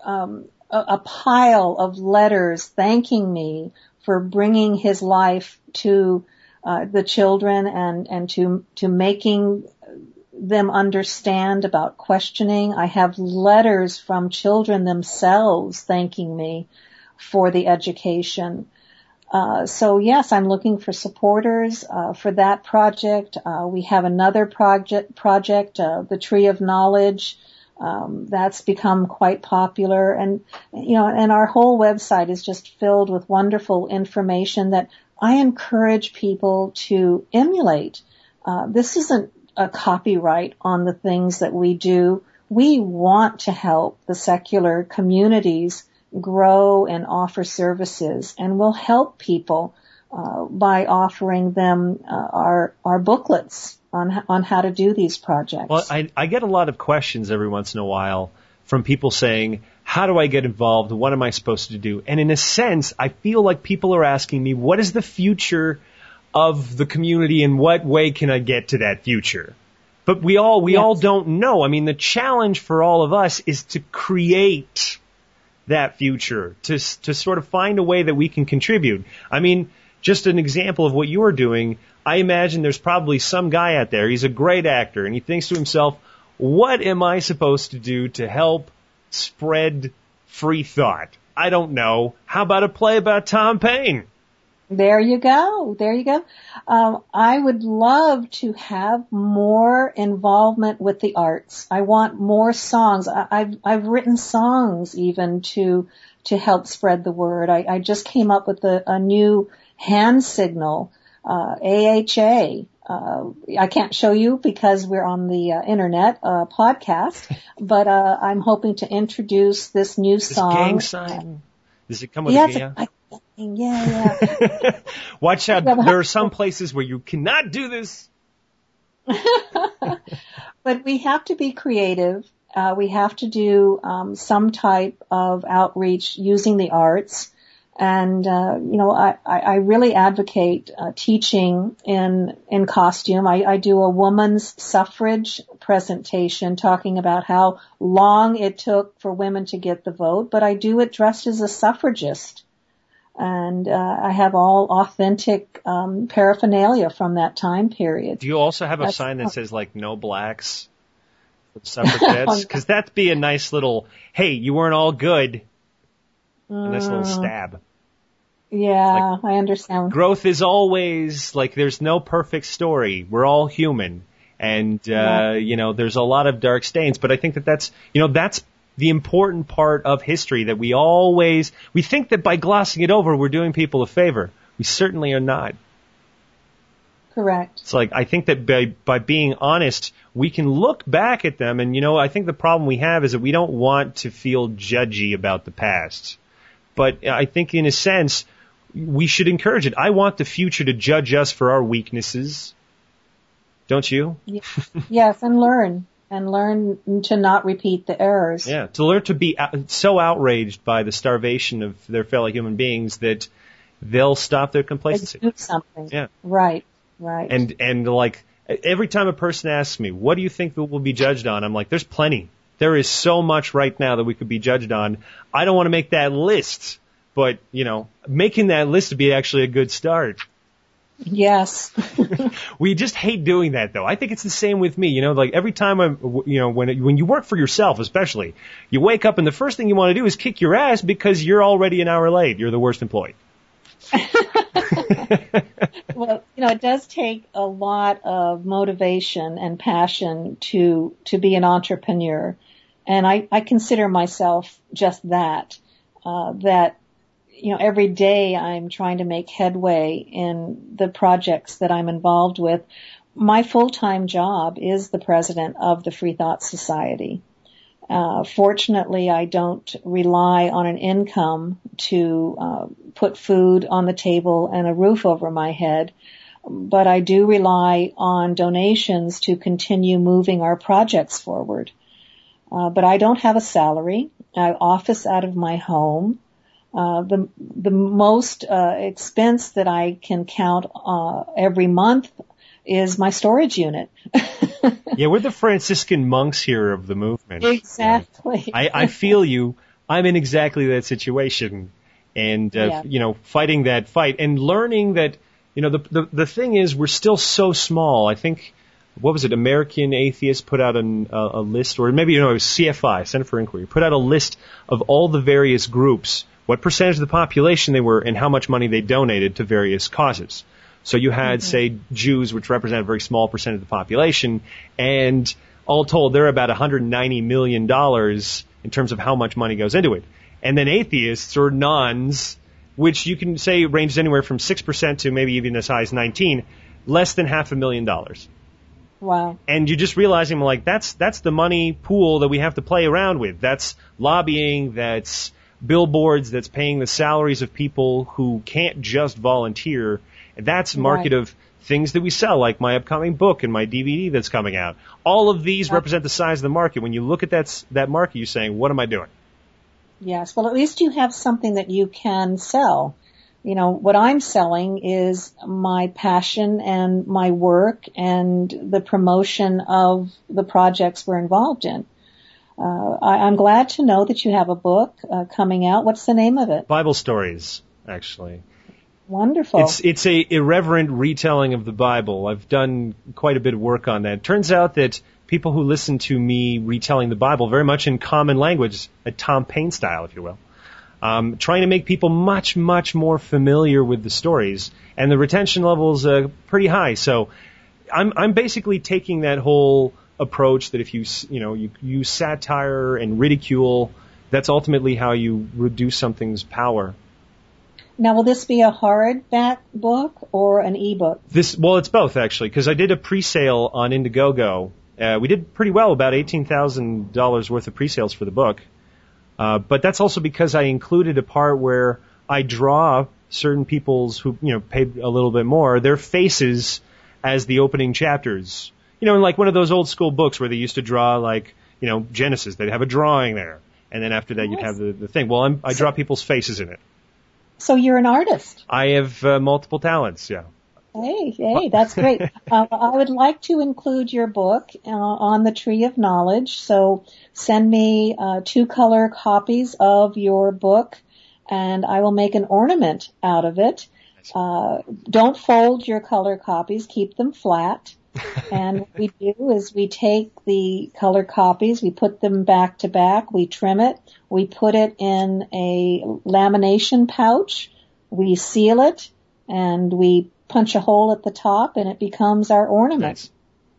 Speaker 3: a pile of letters thanking me for bringing his life to the children and to making them understand about questioning. I have letters from children themselves thanking me for the education. So yes, I'm looking for supporters for that project. We have another project, the Tree of Knowledge. That's become quite popular, and our whole website is just filled with wonderful information that I encourage people to emulate. This isn't a copyright on the things that we do. We want to help the secular communities grow and offer services, and we'll help people by offering them our booklets on how to do these projects.
Speaker 2: Well, I get a lot of questions every once in a while from people saying, how do I get involved? What am I supposed to do? And in a sense, I feel like people are asking me, what is the future of the community, and what way can I get to that future? But we all don't know. I mean, the challenge for all of us is to create that future, to sort of find a way that we can contribute. I mean, just an example of what you're doing, I imagine there's probably some guy out there, he's a great actor, and he thinks to himself, what am I supposed to do to help spread free thought? I don't know. How about a play about Tom Paine?
Speaker 3: There you go. I would love to have more involvement with the arts. I want more songs. I've written songs even to help spread the word. I just came up with a new hand signal, AHA. I can't show you because we're on the internet podcast, but I'm hoping to introduce this new song.
Speaker 2: Gang sign? Does it come with a gang?
Speaker 3: Yeah.
Speaker 2: Watch out. There are some places where you cannot do this.
Speaker 3: But we have to be creative. We have to do some type of outreach using the arts. And, I really advocate teaching in costume. I do a woman's suffrage presentation talking about how long it took for women to get the vote, but I do it dressed as a suffragist. And I have all authentic paraphernalia from that time period.
Speaker 2: Do you also have a sign that says, like, no blacks for suffragettes? Because that'd be a nice little, hey, you weren't all good. A nice little stab.
Speaker 3: Yeah, I understand.
Speaker 2: Growth is always, like, there's no perfect story. We're all human. And, there's a lot of dark stains. But I think that's the important part of history, that we think that by glossing it over, we're doing people a favor. We certainly are not.
Speaker 3: Correct.
Speaker 2: It's like, I think that by being honest, we can look back at them, and, I think the problem we have is that we don't want to feel judgy about the past. But I think, in a sense, we should encourage it. I want the future to judge us for our weaknesses. Don't you?
Speaker 3: Yes, and learn to not repeat the errors.
Speaker 2: Yeah, to learn to be so outraged by the starvation of their fellow human beings that they'll stop their complacency.
Speaker 3: Do something.
Speaker 2: Yeah.
Speaker 3: Right.
Speaker 2: And like, every time a person asks me, what do you think that we'll be judged on? I'm like, there's plenty. There is so much right now that we could be judged on. I don't want to make that list, but, making that list would be actually a good start.
Speaker 3: Yes.
Speaker 2: We just hate doing that, though. I think it's the same with me. Like, every time when you work for yourself, especially, you wake up and the first thing you want to do is kick your ass because you're already an hour late. You're the worst employee.
Speaker 3: Well, it does take a lot of motivation and passion to be an entrepreneur. And I consider myself just that every day I'm trying to make headway in the projects that I'm involved with. My full-time job is the president of the Free Thought Society. Fortunately, I don't rely on an income to put food on the table and a roof over my head, but I do rely on donations to continue moving our projects forward. But I don't have a salary. I office out of my home. The most expense that I can count every month is my storage unit.
Speaker 2: Yeah, we're the Franciscan monks here of the movement.
Speaker 3: Exactly.
Speaker 2: I feel you. I'm in exactly that situation. And, fighting that fight and learning that, the thing is, we're still so small. I think what was it? American Atheists put out a list, or maybe, it was CFI, Center for Inquiry, put out a list of all the various groups, what percentage of the population they were, and how much money they donated to various causes. So you had, say, Jews, which represent a very small percent of the population, and all told, they're about $190 million in terms of how much money goes into it. And then atheists or nuns, which you can say ranges anywhere from 6% to maybe even as high as 19%, less than $500,000.
Speaker 3: Wow.
Speaker 2: And you're just realizing, like, that's the money pool that we have to play around with. That's lobbying, that's billboards, that's paying the salaries of people who can't just volunteer. That's market of things that we sell, like my upcoming book and my DVD that's coming out. All of these represent the size of the market. When you look at that market, you're saying, what am I doing?
Speaker 3: Yes. Well, at least you have something that you can sell. You know, what I'm selling is my passion and my work and the promotion of the projects we're involved in. I'm glad to know that you have a book coming out. What's the name of it?
Speaker 2: Bible Stories, actually.
Speaker 3: Wonderful.
Speaker 2: It's a irreverent retelling of the Bible. I've done quite a bit of work on that. It turns out that people who listen to me retelling the Bible very much in common language, a Tom Paine style, if you will, trying to make people much, much more familiar with the stories, and the retention level's pretty high. So I'm basically taking that whole approach that if you use satire and ridicule, that's ultimately how you reduce something's power.
Speaker 3: Now, will this be a hardback book or an ebook?
Speaker 2: Well, it's both, actually, because I did a pre-sale on Indiegogo. We did pretty well, about $18,000 worth of pre-sales for the book. But that's also because I included a part where I draw certain people's who, paid a little bit more, their faces as the opening chapters. In like one of those old school books where they used to draw, like, Genesis. They'd have a drawing there. And then after that, you'd have the thing. Well, I draw people's faces in it.
Speaker 3: So you're an artist.
Speaker 2: I have multiple talents, yeah.
Speaker 3: Hey, that's great. I would like to include your book on the Tree of Knowledge. So send me 2 color copies of your book, and I will make an ornament out of it. Don't fold your color copies. Keep them flat. And what we do is we take the color copies, we put them back to back, we trim it, we put it in a lamination pouch, we seal it, and we punch a hole at the top, and it becomes our ornament.
Speaker 2: Nice.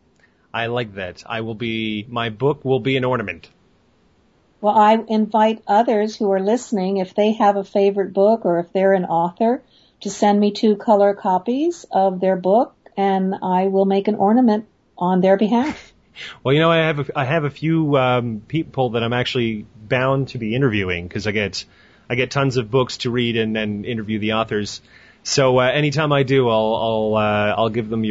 Speaker 2: I like that. My book will be an ornament.
Speaker 3: Well, I invite others who are listening, if they have a favorite book or if they're an author, to send me 2 color copies of their book, and I will make an ornament on their behalf.
Speaker 2: Well, I have a few people that I'm actually bound to be interviewing, because I get tons of books to read and interview the authors. So anytime I do, I'll give them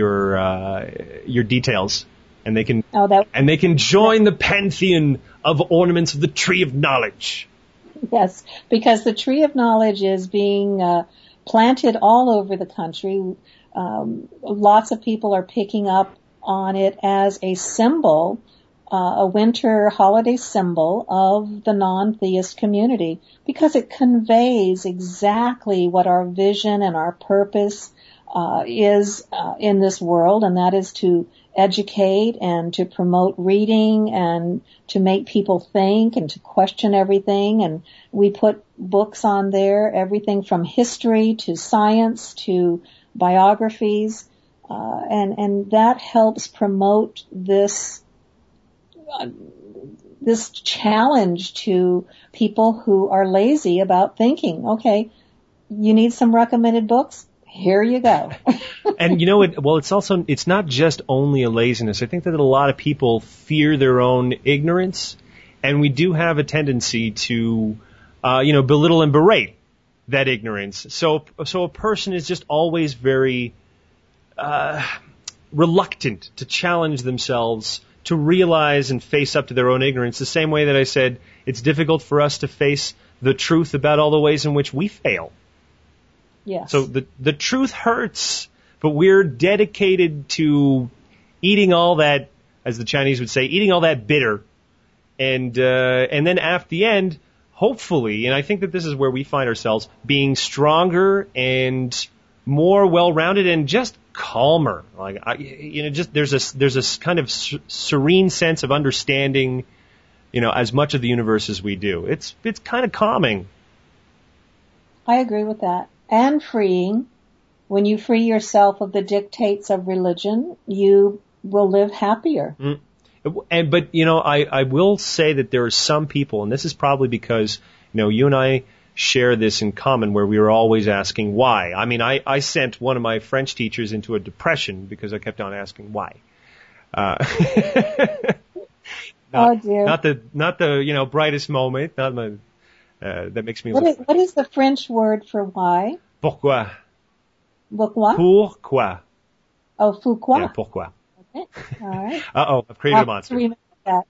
Speaker 2: your details, and they can join the pantheon of ornaments of the Tree of Knowledge.
Speaker 3: Yes, because the Tree of Knowledge is being planted all over the country. Lots of people are picking up on it as a symbol, a winter holiday symbol of the non-theist community, because it conveys exactly what our vision and our purpose is in this world, and that is to educate and to promote reading and to make people think and to question everything. And we put books on there, everything from history to science to biographies, and that helps promote this challenge to people who are lazy about thinking. Okay, you need some recommended books? Here you go.
Speaker 2: And it's not just only a laziness. I think that a lot of people fear their own ignorance, and we do have a tendency to, belittle and berate that ignorance. So a person is just always very reluctant to challenge themselves, to realize and face up to their own ignorance, the same way that I said it's difficult for us to face the truth about all the ways in which we fail.
Speaker 3: Yes.
Speaker 2: So the truth hurts, but we're dedicated to eating all that, as the Chinese would say, eating all that bitter, and then at the end, hopefully, and I think that this is where we find ourselves, being stronger and more well-rounded and just calmer. Like, just there's a kind of serene sense of understanding, as much of the universe as we do. It's kind of calming.
Speaker 3: I agree with that. And freeing. When you free yourself of the dictates of religion, you will live happier.
Speaker 2: But I will say that there are some people, and this is probably because, you and I share this in common, where we were always asking why. I mean, I sent one of my French teachers into a depression because I kept on asking why.
Speaker 3: Oh dear.
Speaker 2: Not the brightest moment. Not my, that makes me.
Speaker 3: What is the French word for why?
Speaker 2: Pourquoi?
Speaker 3: Pourquoi?
Speaker 2: Pourquoi?
Speaker 3: Oh, pourquoi?
Speaker 2: Yeah, pourquoi.
Speaker 3: Okay. All right.
Speaker 2: Uh-oh, I've created a monster.
Speaker 3: Remember that.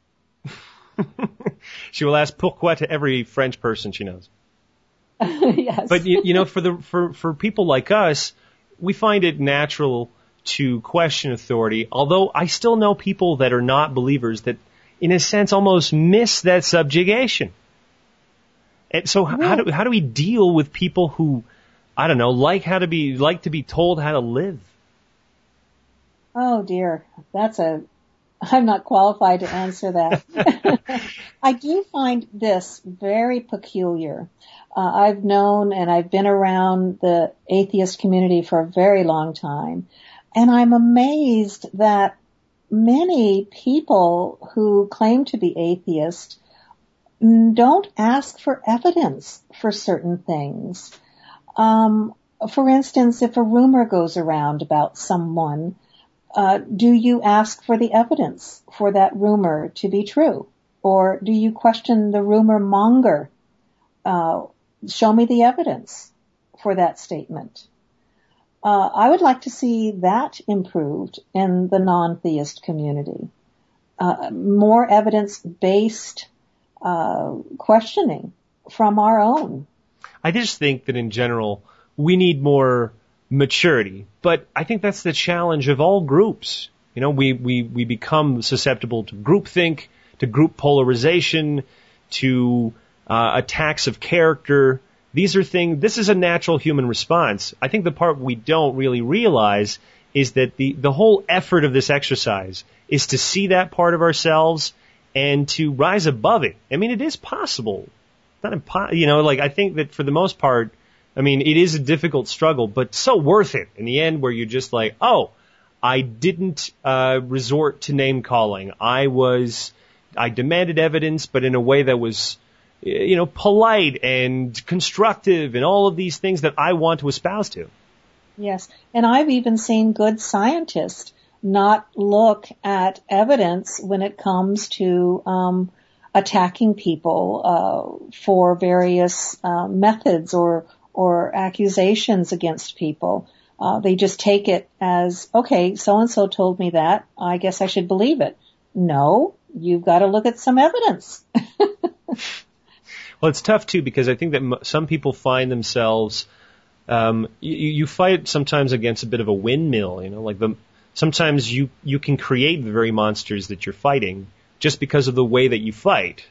Speaker 2: She will ask pourquoi to every French person she knows.
Speaker 3: Yes.
Speaker 2: But for people like us, we find it natural to question authority. Although I still know people that are not believers that, in a sense, almost miss that subjugation. And so, how do we deal with people who, I don't know, like to be told how to live?
Speaker 3: Oh dear, I'm not qualified to answer that. I do find this very peculiar. I've known and I've been around the atheist community for a very long time, and I'm amazed that many people who claim to be atheist don't ask for evidence for certain things. For instance, if a rumor goes around about someone, do you ask for the evidence for that rumor to be true? Or do you question the rumor monger? Show me the evidence for that statement. I would like to see that improved in the non-theist community. More evidence-based questioning from our own.
Speaker 2: I just think that in general, we need more maturity. But I think that's the challenge of all groups. We become susceptible to groupthink, to group polarization, to attacks of character. This is a natural human response. I think the part we don't really realize is that the whole effort of this exercise is to see that part of ourselves and to rise above it. I mean, it is possible. It's not impossible. I think that for the most part, it is a difficult struggle, but so worth it in the end, where you're just like, oh, I didn't resort to name calling. I demanded evidence, but in a way that was, polite and constructive and all of these things that I want to espouse to.
Speaker 3: Yes. And I've even seen good scientists not look at evidence when it comes to attacking people for various methods or accusations against people. They just take it as, okay, so-and-so told me that. I guess I should believe it. No, you've got to look at some evidence.
Speaker 2: Well, it's tough, too, because I think that some people find themselves, you fight sometimes against a bit of a windmill, sometimes you can create the very monsters that you're fighting just because of the way that you fight.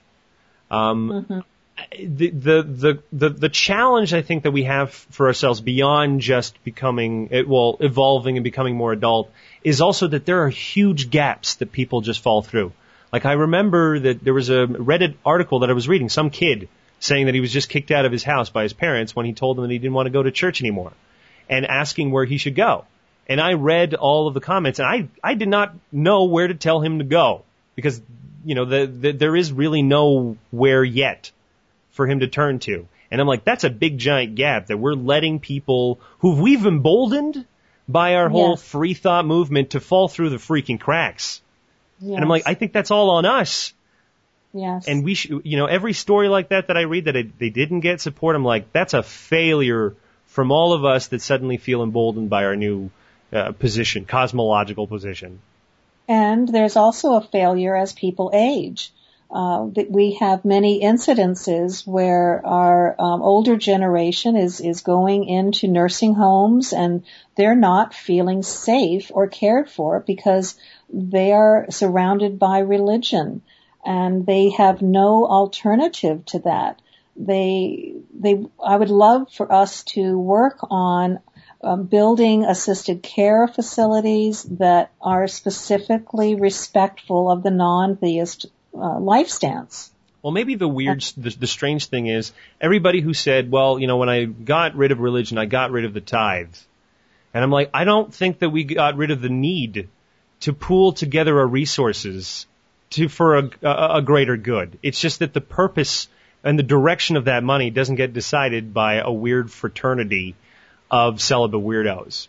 Speaker 2: The challenge I think that we have for ourselves beyond just evolving and becoming more adult is also that there are huge gaps that people just fall through. Like, I remember that there was a Reddit article that I was reading, some kid saying that he was just kicked out of his house by his parents when he told them that he didn't want to go to church anymore, and asking where he should go. And I read all of the comments, and I did not know where to tell him to go, because, there is really nowhere yet for him to turn to. And I'm like, that's a big giant gap that we're letting people who we've emboldened by our whole free thought movement to fall through the freaking cracks. Yes. And I'm like, I think that's all on us.
Speaker 3: Yes.
Speaker 2: And we should, every story like that I read that they didn't get support, I'm like, that's a failure from all of us that suddenly feel emboldened by our new position, cosmological position.
Speaker 3: And there's also a failure as people age. That we have many incidences where our older generation is going into nursing homes and they're not feeling safe or cared for because they are surrounded by religion and they have no alternative to that. I would love for us to work on building assisted care facilities that are specifically respectful of the non-theist life stance.
Speaker 2: Well, maybe the strange thing is everybody who said, well, when I got rid of religion, I got rid of the tithe. And I'm like, I don't think that we got rid of the need to pool together our resources for a greater good. It's just that the purpose and the direction of that money doesn't get decided by a weird fraternity of celibate weirdos.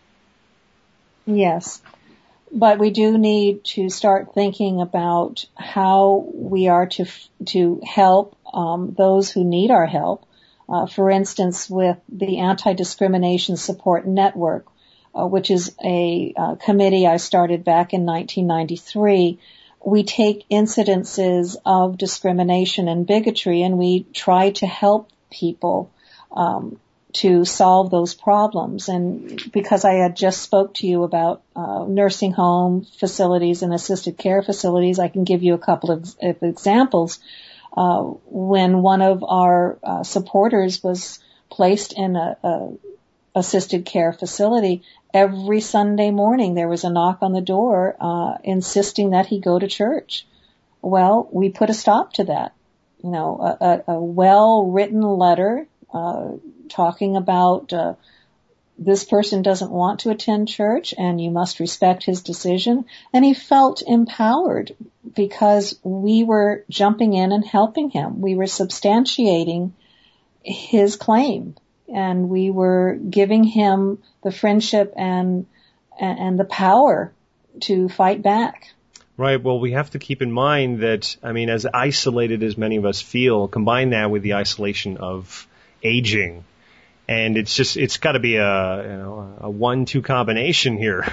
Speaker 3: Yes. But we do need to start thinking about how we are to help those who need our help. For instance, with the Anti-Discrimination Support Network, which is a committee I started back in 1993. We take incidences of discrimination and bigotry, and we try to help people to solve those problems. And because I had just spoke to you about nursing home facilities and assisted care facilities, I can give you a couple of examples. When one of our supporters was placed in a assisted care facility, every Sunday morning there was a knock on the door insisting that he go to church. Well, we put a stop to that. A well-written letter talking about this person doesn't want to attend church and you must respect his decision. And he felt empowered because we were jumping in and helping him. We were substantiating his claim, and we were giving him the friendship and the power to fight back.
Speaker 2: Right. Well, we have to keep in mind that, as isolated as many of us feel, combine that with the isolation of aging. And it's got to be a 1-2 combination here.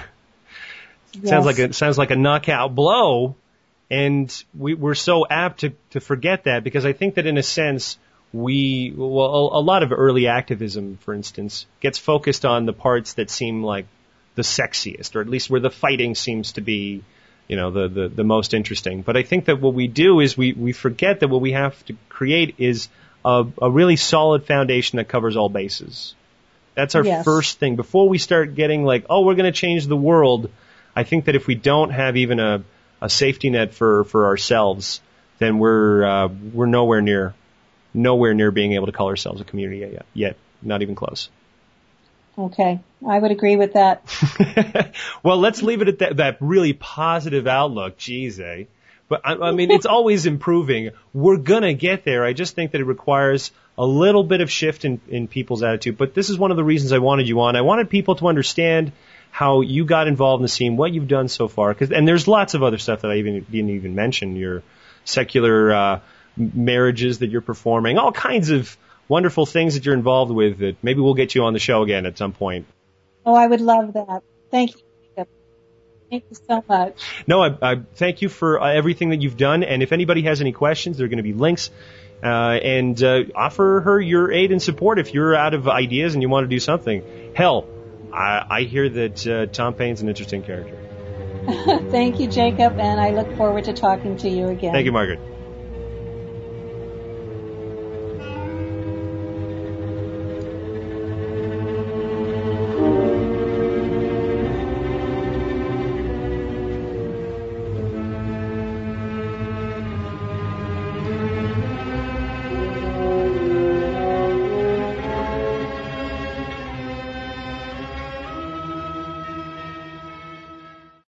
Speaker 3: Yes.
Speaker 2: Sounds like a knockout blow. And we're so apt to forget that, because I think that in a sense, a lot of early activism, for instance, gets focused on the parts that seem like the sexiest, or at least where the fighting seems to be, the most interesting. But I think that what we do is we forget that what we have to create is a really solid foundation that covers all bases. That's our first thing. Before we start getting like, oh, we're going to change the world, I think that if we don't have even a safety net for ourselves, then we're nowhere near being able to call ourselves a community yet. Not even close.
Speaker 3: Okay. I would agree with that.
Speaker 2: Well, let's leave it at that really positive outlook. Jeez, eh? But it's always improving. We're gonna get there. I just think that it requires a little bit of shift in people's attitude. But this is one of the reasons I wanted you on. I wanted people to understand how you got involved in the scene, what you've done so far. And there's lots of other stuff that I didn't even mention. Your secular marriages that you're performing, all kinds of wonderful things that you're involved with that maybe we'll get you on the show again at some point.
Speaker 3: Oh, I would love that. Thank you. Thank you so much.
Speaker 2: No, I thank you for everything that you've done. And if anybody has any questions, there are going to be links. And offer her your aid and support if you're out of ideas and you want to do something. Hell, I hear that Tom Paine's an interesting character.
Speaker 3: Thank you, Jacob, and I look forward to talking to you again.
Speaker 2: Thank you, Margaret.